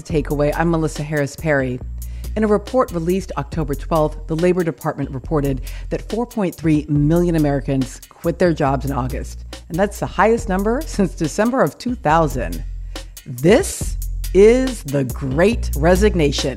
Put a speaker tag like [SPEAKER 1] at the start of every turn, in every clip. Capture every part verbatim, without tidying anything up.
[SPEAKER 1] Takeaway. I'm Melissa Harris Perry. In a report released October twelfth, the Labor Department reported that four point three million Americans quit their jobs in August. And that's the highest number since December of two thousand. This is the Great Resignation.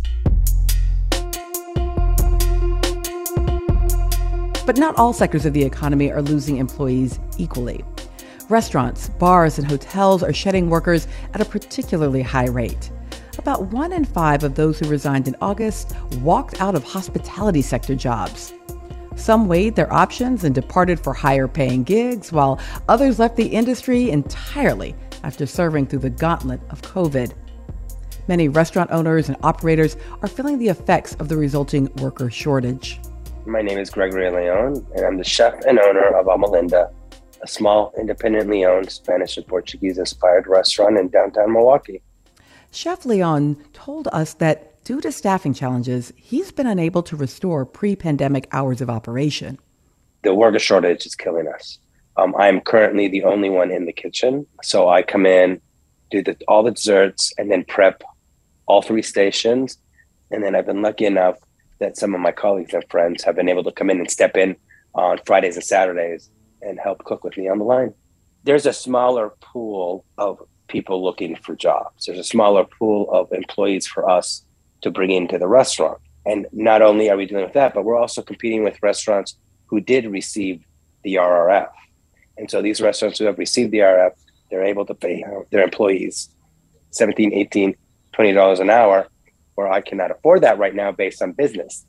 [SPEAKER 1] But not all sectors of the economy are losing employees equally. Restaurants, bars, and hotels are shedding workers at a particularly high rate. About one in five of those who resigned in August walked out of hospitality sector jobs. Some weighed their options and departed for higher paying gigs, while others left the industry entirely after serving through the gauntlet of COVID. Many restaurant owners and operators are feeling the effects of the resulting worker shortage.
[SPEAKER 2] My name is Gregory Leon, and I'm the chef and owner of Alma Linda, a small, independently owned Spanish and Portuguese-inspired restaurant in downtown Milwaukee.
[SPEAKER 1] Chef Leon told us that due to staffing challenges, he's been unable to restore pre-pandemic hours of operation.
[SPEAKER 2] The worker shortage is killing us. Um, I'm currently the only one in the kitchen, so I come in, do the, all the desserts, and then prep all three stations. And then I've been lucky enough that some of my colleagues and friends have been able to come in and step in on Fridays and Saturdays and help cook with me on the line. There's a smaller pool of people looking for jobs. There's a smaller pool of employees for us to bring into the restaurant. And not only are we dealing with that, but we're also competing with restaurants who did receive the R R F. And so these restaurants who have received the R R F, they're able to pay their employees seventeen, eighteen, twenty dollars an hour, where I cannot afford that right now based on business.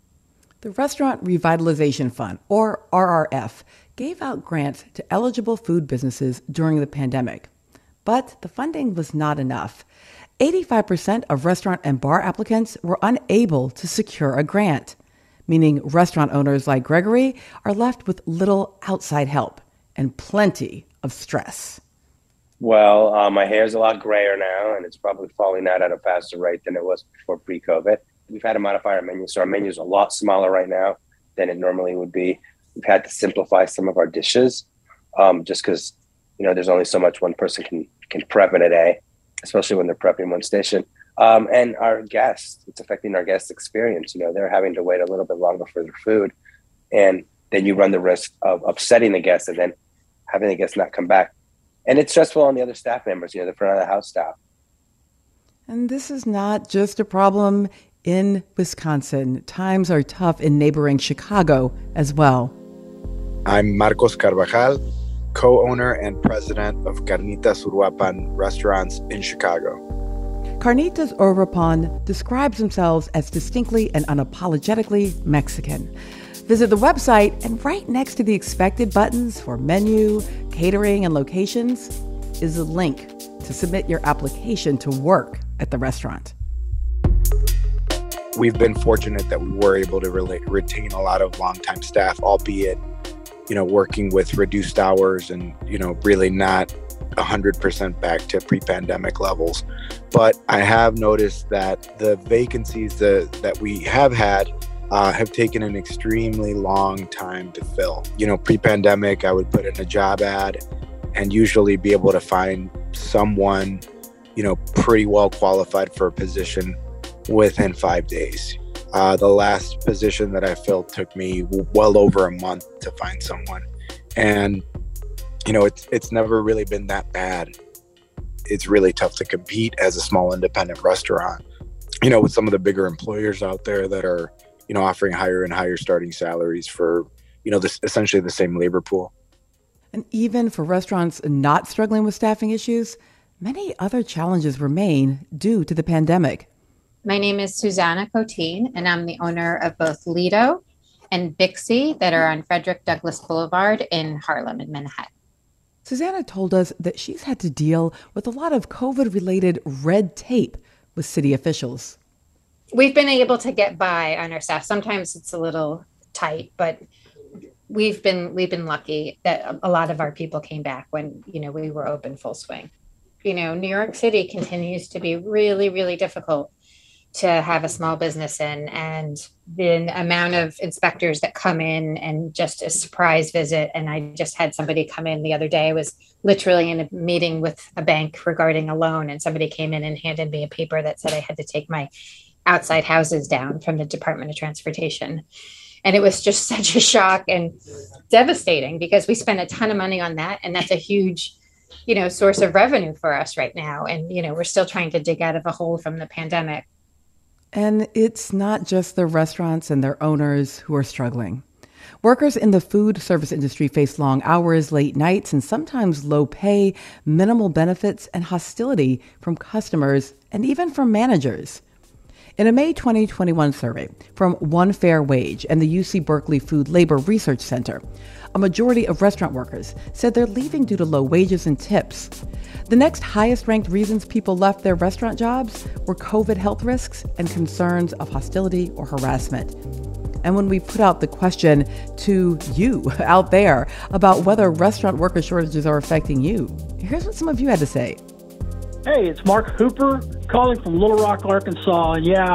[SPEAKER 1] The Restaurant Revitalization Fund, or R R F, gave out grants to eligible food businesses during the pandemic. But the funding was not enough. eighty-five percent of restaurant and bar applicants were unable to secure a grant, meaning restaurant owners like Gregory are left with little outside help and plenty of stress.
[SPEAKER 2] Well, uh, my hair's a lot grayer now, and it's probably falling out at a faster rate than it was before pre-COVID. We've had to modify our menu, so our menu is a lot smaller right now than it normally would be. We've had to simplify some of our dishes, um, just because, you know, there's only so much one person can can prep in a day, especially when they're prepping one station. Um, and our guests, it's affecting our guest experience. You know, they're having to wait a little bit longer for their food, and then you run the risk of upsetting the guests and then having the guests not come back. And it's stressful on the other staff members, you know, the front of the house staff.
[SPEAKER 1] And this is not just a problem in Wisconsin. Times are tough in neighboring Chicago as well.
[SPEAKER 3] I'm Marcos Carvajal, co-owner and president of Carnitas Uruapan restaurants in Chicago.
[SPEAKER 1] Carnitas Uruapan describes themselves as distinctly and unapologetically Mexican. Visit the website, and right next to the expected buttons for menu, catering, and locations is a link to submit your application to work at the restaurant.
[SPEAKER 3] We've been fortunate that we were able to re- retain a lot of longtime staff, albeit, you know, working with reduced hours and, you know, really not one hundred percent back to pre-pandemic levels. But I have noticed that the vacancies that, that we have had Uh, have taken an extremely long time to fill. You know, pre-pandemic, I would put in a job ad and usually be able to find someone, you know, pretty well qualified for a position within five days. Uh, the last position that I filled took me well over a month to find someone. And, you know, it's, it's never really been that bad. It's really tough to compete as a small independent restaurant, you know, with some of the bigger employers out there that are, you know, offering higher and higher starting salaries for, you know, this essentially the same labor pool.
[SPEAKER 1] And even for restaurants not struggling with staffing issues, many other challenges remain due to the pandemic.
[SPEAKER 4] My name is Susanna Coteen, and I'm the owner of both Lido and Bixie that are on Frederick Douglass Boulevard in Harlem in Manhattan.
[SPEAKER 1] Susanna told us that she's had to deal with a lot of COVID-related red tape with city officials.
[SPEAKER 4] We've been able to get by on our staff. Sometimes it's a little tight, but we've been we've been lucky that a lot of our people came back when, you know, we were open full swing. You know, New York City continues to be really, really difficult to have a small business in. And the amount of inspectors that come in and just a surprise visit. And I just had somebody come in the other day. I was literally in a meeting with a bank regarding a loan, and somebody came in and handed me a paper that said I had to take my outside houses down from the Department of Transportation. And it was just such a shock and devastating, because we spent a ton of money on that. And that's a huge, you know, source of revenue for us right now. And, you know, we're still trying to dig out of a hole from the pandemic.
[SPEAKER 1] And it's not just the restaurants and their owners who are struggling. Workers in the food service industry face long hours, late nights, and sometimes low pay, minimal benefits, and hostility from customers and even from managers. In a May twenty twenty-one survey from One Fair Wage and the U C Berkeley Food Labor Research Center, a majority of restaurant workers said they're leaving due to low wages and tips. The next highest ranked reasons people left their restaurant jobs were COVID health risks and concerns of hostility or harassment. And when we put out the question to you out there about whether restaurant worker shortages are affecting you, here's what some of you had to say.
[SPEAKER 5] Hey, it's Mark Hooper calling from Little Rock, Arkansas. And yeah,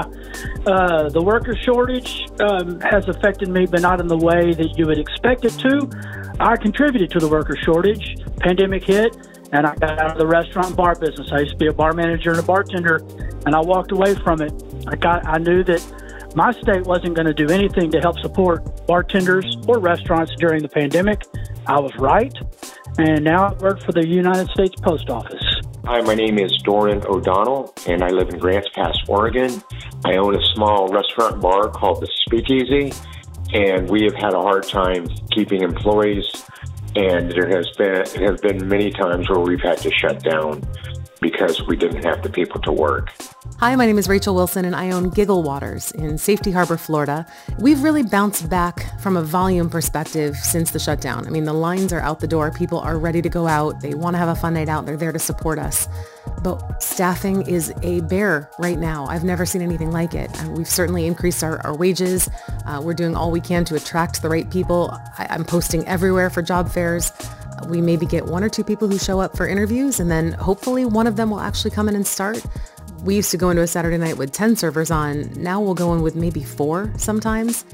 [SPEAKER 5] uh, the worker shortage um, has affected me, but not in the way that you would expect it to. I contributed to the worker shortage. Pandemic hit, and I got out of the restaurant and bar business. I used to be a bar manager and a bartender, and I walked away from it. I got, I knew that my state wasn't going to do anything to help support bartenders or restaurants during the pandemic. I was right, and now I work for the United States Post Office.
[SPEAKER 6] Hi, my name is Doran O'Donnell, and I live in Grants Pass, Oregon. I own a small restaurant bar called the Speakeasy, and we have had a hard time keeping employees, and there has been have been many times where we've had to shut down because we didn't have the people to work.
[SPEAKER 7] Hi, my name is Rachel Wilson, and I own Giggle Waters in Safety Harbor, Florida. We've really bounced back from a volume perspective since the shutdown. I mean, the lines are out the door. People are ready to go out. They want to have a fun night out. They're there to support us. But staffing is a bear right now. I've never seen anything like it. And we've certainly increased our, our wages. Uh, we're doing all we can to attract the right people. I, I'm posting everywhere for job fairs. We maybe get one or two people who show up for interviews, and then hopefully one of them will actually come in and start. We used to go into a Saturday night with ten servers on. Now we'll go in with maybe four sometimes.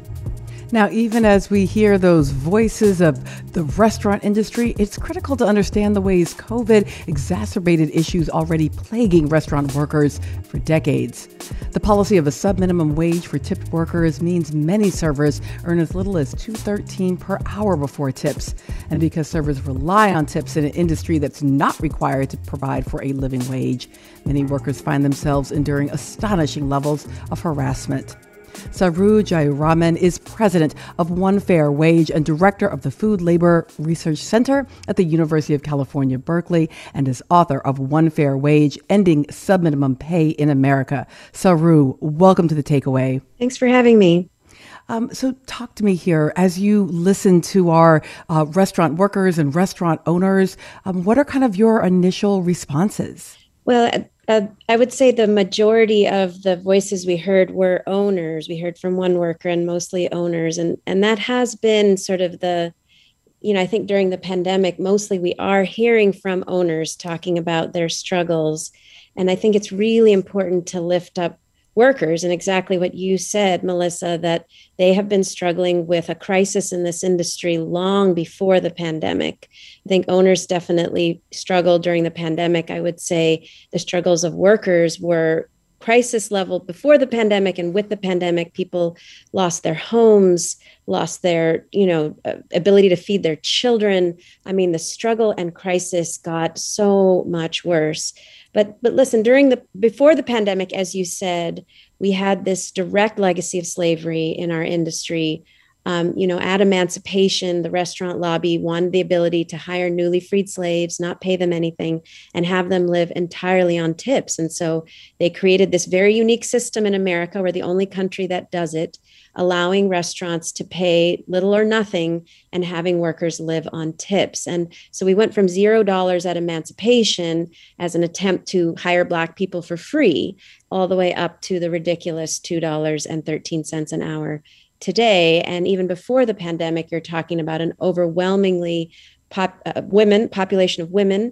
[SPEAKER 1] Now, even as we hear those voices of the restaurant industry, it's critical to understand the ways COVID exacerbated issues already plaguing restaurant workers for decades. The policy of a sub-minimum wage for tipped workers means many servers earn as little as two dollars and thirteen cents per hour before tips. And because servers rely on tips in an industry that's not required to provide for a living wage, many workers find themselves enduring astonishing levels of harassment. Saru Jayaraman is president of One Fair Wage and director of the Food Labor Research Center at the University of California, Berkeley, and is author of One Fair Wage, Ending Subminimum Pay in America. Saru, welcome to The Takeaway.
[SPEAKER 8] Thanks for having me.
[SPEAKER 1] Um, so talk to me here, as you listen to our uh, restaurant workers and restaurant owners, um, what are kind of your initial responses?
[SPEAKER 8] Well, uh, I would say the majority of the voices we heard were owners. We heard from one worker and mostly owners. And, and that has been sort of the, you know, I think during the pandemic, mostly we are hearing from owners talking about their struggles. And I think it's really important to lift up workers and exactly what you said, Melissa, that they have been struggling with a crisis in this industry long before the pandemic. I think owners definitely struggled during the pandemic. I would say the struggles of workers were crisis level before the pandemic, and with the pandemic, people lost their homes, lost their, you know, ability to feed their children. I mean, the struggle and crisis got so much worse. But but listen, during the before the pandemic, as you said, we had this direct legacy of slavery in our industry. Um, you know, at emancipation, the restaurant lobby wanted the ability to hire newly freed slaves, not pay them anything, and have them live entirely on tips. And so they created this very unique system in America. We're the only country that does it, allowing restaurants to pay little or nothing and having workers live on tips. And so we went from zero dollars at emancipation as an attempt to hire Black people for free, all the way up to the ridiculous two dollars and thirteen cents an hour today. And even before the pandemic, you're talking about an overwhelmingly pop, uh, women population of women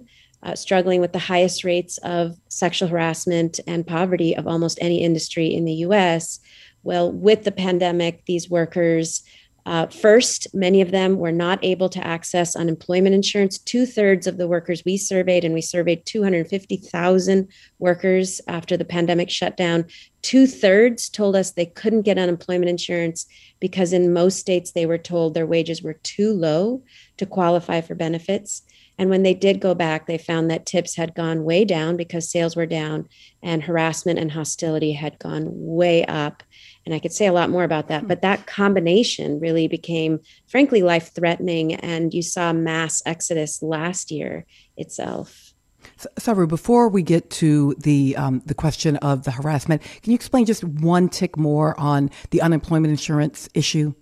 [SPEAKER 8] uh, struggling with the highest rates of sexual harassment and poverty of almost any industry in the U S. Well, with the pandemic, these workers, uh, first, many of them were not able to access unemployment insurance. Two thirds of the workers we surveyed, and we surveyed two hundred fifty thousand workers after the pandemic shutdown, two thirds told us they couldn't get unemployment insurance because in most states they were told their wages were too low to qualify for benefits. And when they did go back, they found that tips had gone way down because sales were down and harassment and hostility had gone way up. And I could say a lot more about that, but that combination really became, frankly, life-threatening. And you saw mass exodus last year itself.
[SPEAKER 1] Saru, before we get to the um, the question of the harassment, can you explain just one tick more on the unemployment insurance issue?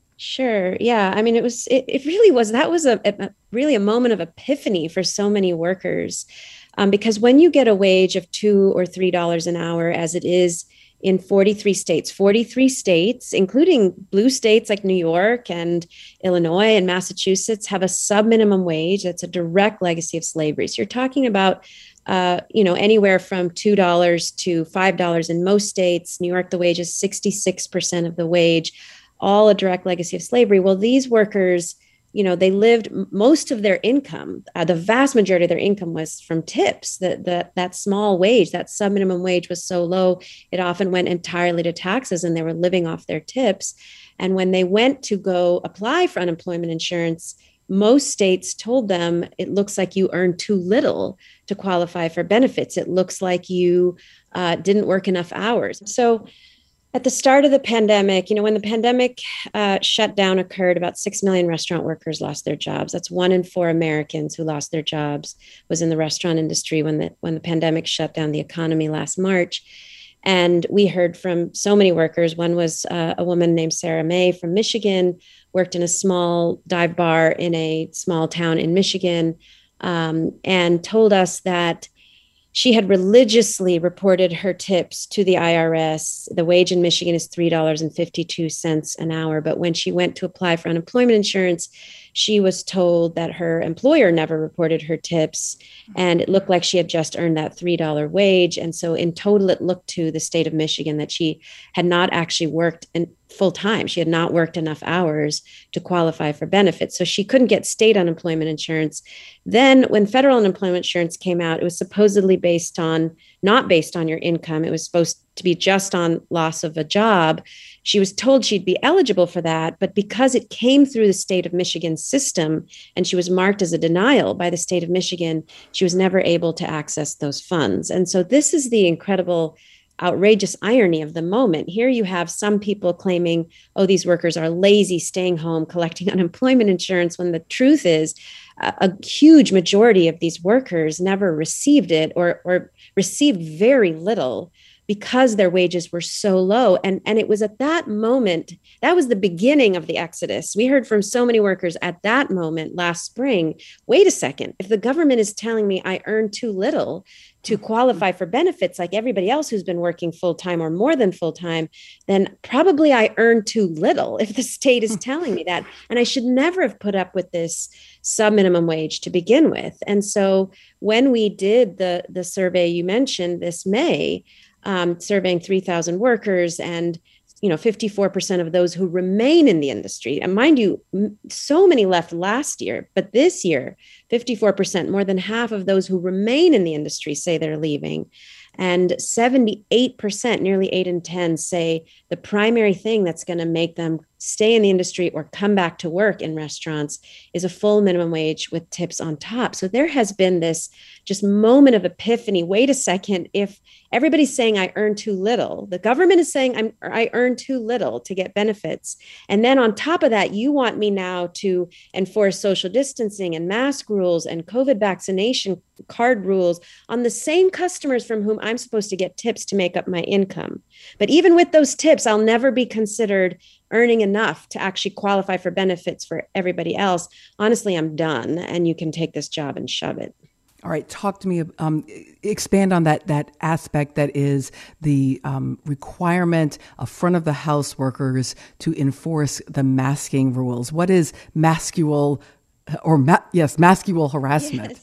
[SPEAKER 8] Sure. Yeah. I mean, it was, it, it really was, that was a, a really a moment of epiphany for so many workers. Um, because when you get a wage of two or three dollars an hour, as it is in forty-three states, forty-three states, including blue states like New York and Illinois and Massachusetts, have a sub-minimum wage that's a direct legacy of slavery. So you're talking about, uh, you know, anywhere from two dollars to five dollars in most states. New York, the wage is sixty-six percent of the wage, all a direct legacy of slavery. Well, these workers, you know, they lived most of their income, uh, the vast majority of their income was from tips. That that that small wage, that sub-minimum wage was so low, it often went entirely to taxes and they were living off their tips. And when they went to go apply for unemployment insurance, most states told them, it looks like you earned too little to qualify for benefits. It looks like you uh, didn't work enough hours. So at the start of the pandemic, you know, when the pandemic uh, shutdown occurred, about six million restaurant workers lost their jobs. That's one in four Americans who lost their jobs was in the restaurant industry when the when the pandemic shut down the economy last March. And we heard from so many workers. One was uh, a woman named Sarah May from Michigan, worked in a small dive bar in a small town in Michigan, um, and told us that she had religiously reported her tips to the I R S. The wage in Michigan is three dollars and fifty-two cents an hour. But when she went to apply for unemployment insurance, she was told that her employer never reported her tips. And it looked like she had just earned that three dollars wage. And so in total, it looked to the state of Michigan that she had not actually worked in full time. She had not worked enough hours to qualify for benefits. So she couldn't get state unemployment insurance. Then when federal unemployment insurance came out, it was supposedly based on, not based on your income. It was supposed to be just on loss of a job. She was told she'd be eligible for that, but because it came through the state of Michigan system and she was marked as a denial by the state of Michigan, she was never able to access those funds. And so this is the incredible, outrageous irony of the moment. Here you have some people claiming, oh, these workers are lazy, staying home, collecting unemployment insurance, when the truth is a, a huge majority of these workers never received it or, or received very little because their wages were so low. And, and it was at that moment, that was the beginning of the exodus. We heard from so many workers at that moment last spring, wait a second, if the government is telling me I earn too little to qualify for benefits like everybody else who's been working full-time or more than full-time, then probably I earn too little if the state is telling me that. And I should never have put up with this sub-minimum wage to begin with. And so when we did the, the survey you mentioned this May, um, surveying three thousand workers, and you know, fifty-four percent of those who remain in the industry. And mind you, so many left last year, but this year, fifty-four percent, more than half of those who remain in the industry say they're leaving. And seventy-eight percent, nearly eight in ten, say the primary thing that's going to make them stay in the industry or come back to work in restaurants is a full minimum wage with tips on top. So there has been this just moment of epiphany. Wait a second, if everybody's saying I earn too little, the government is saying I'm, I earn too little to get benefits. And then on top of that, you want me now to enforce social distancing and mask rules and COVID vaccination card rules on the same customers from whom I'm supposed to get tips to make up my income. But even with those tips, I'll never be considered earning enough to actually qualify for benefits for everybody else. Honestly, I'm done, and you can take this job and shove it.
[SPEAKER 1] All right, talk to me, um, expand on that that aspect that is the um, requirement of front of the house workers to enforce the masking rules. What is mascual or ma- yes, mascual harassment?
[SPEAKER 8] Yes.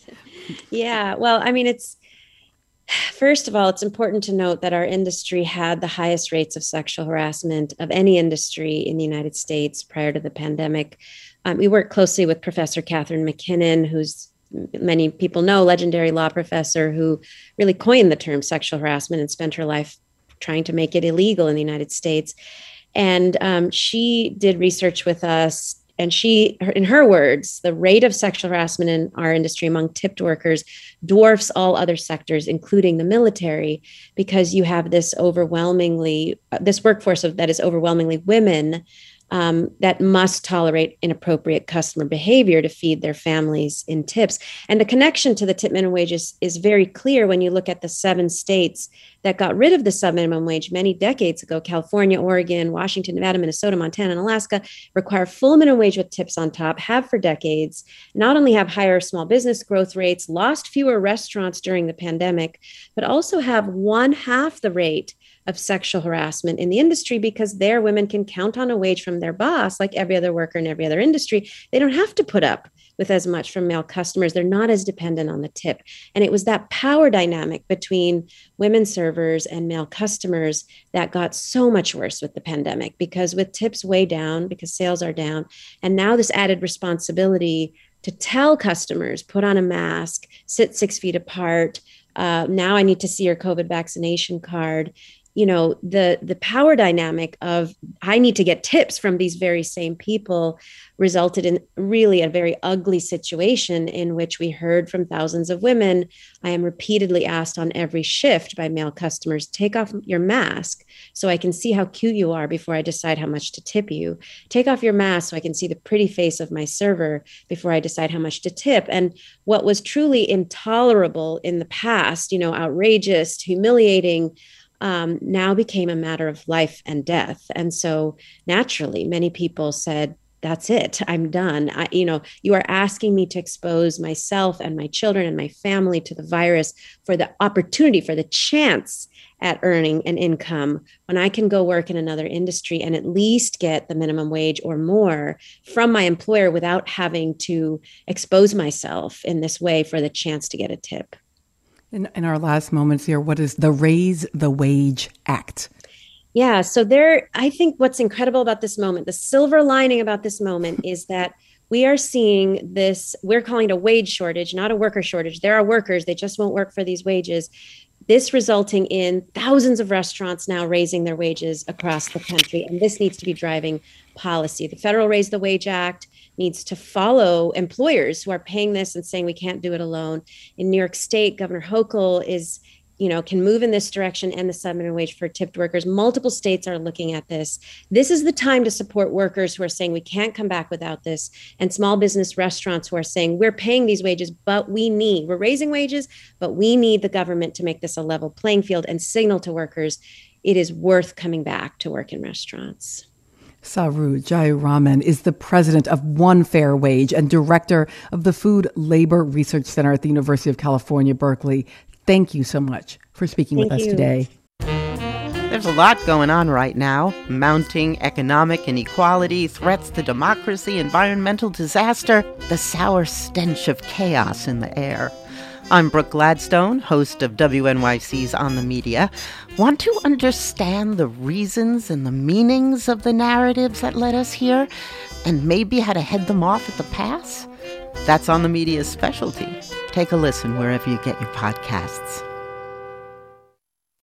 [SPEAKER 8] Yeah, well, I mean, it's, first of all, it's important to note that our industry had the highest rates of sexual harassment of any industry in the United States prior to the pandemic. Um, we work closely with Professor Catherine McKinnon, who's, many people know, legendary law professor who really coined the term sexual harassment and spent her life trying to make it illegal in the United States. And um, she did research with us. And she, in her words, the rate of sexual harassment in our industry among tipped workers dwarfs all other sectors, including the military, because you have this overwhelmingly, this workforce of, that is overwhelmingly women um, that must tolerate inappropriate customer behavior to feed their families in tips. And the connection to the tip minimum wage is, is very clear when you look at the seven states that got rid of the sub-minimum wage many decades ago. California, Oregon, Washington, Nevada, Minnesota, Montana, and Alaska require full minimum wage with tips on top, have for decades, not only have higher small business growth rates, lost fewer restaurants during the pandemic, but also have one half the rate of sexual harassment in the industry, because there women can count on a wage from their boss like every other worker in every other industry. They don't have to put up with as much from male customers. They're not as dependent on the tip. And it was that power dynamic between women servers and male customers that got so much worse with the pandemic, because with tips way down, because sales are down, and now this added responsibility to tell customers, put on a mask, sit six feet apart. Uh, now I need to see your COVID vaccination card. You know, the the power dynamic of I need to get tips from these very same people resulted in really a very ugly situation in which we heard from thousands of women. I am repeatedly asked on every shift by male customers, take off your mask so I can see how cute you are before I decide how much to tip you. Take off your mask so I can see the pretty face of my server before I decide how much to tip. And what was truly intolerable in the past, you know, outrageous, humiliating, Um, now became a matter of life and death. And so naturally, many people said, that's it, I'm done. I, you know, you are asking me to expose myself and my children and my family to the virus for the opportunity, for the chance at earning an income when I can go work in another industry and at least get the minimum wage or more from my employer without having to expose myself in this way for the chance to get a tip.
[SPEAKER 1] In, in our last moments here, what is the Raise the Wage Act?
[SPEAKER 8] Yeah, so there, I think what's incredible about this moment, the silver lining about this moment is that we are seeing this, we're calling it a wage shortage, not a worker shortage. There are workers, they just won't work for these wages. This resulting in thousands of restaurants now raising their wages across the country. And this needs to be driving policy. The Federal Raise the Wage Act needs to follow employers who are paying this and saying we can't do it alone. In New York State, Governor Hochul is, you know, can move in this direction and the sub-minimum wage for tipped workers. Multiple states are looking at this. This is the time to support workers who are saying we can't come back without this, and small business restaurants who are saying we're paying these wages, but we need, we're raising wages, but we need the government to make this a level playing field and signal to workers it is worth coming back to work in restaurants.
[SPEAKER 1] Saru Jayaraman is the president of One Fair Wage and director of the Food Labor Research Center at the University of California, Berkeley. Thank you so much for speaking
[SPEAKER 8] Thank
[SPEAKER 1] with us
[SPEAKER 8] you.
[SPEAKER 1] today.
[SPEAKER 9] There's a lot going on right now. Mounting economic inequality, threats to democracy, environmental disaster, the sour stench of chaos in the air. I'm Brooke Gladstone, host of W N Y C's On the Media. Want to understand the reasons and the meanings of the narratives that led us here, and maybe how to head them off at the pass? That's On the Media's specialty. Take a listen wherever you get your podcasts.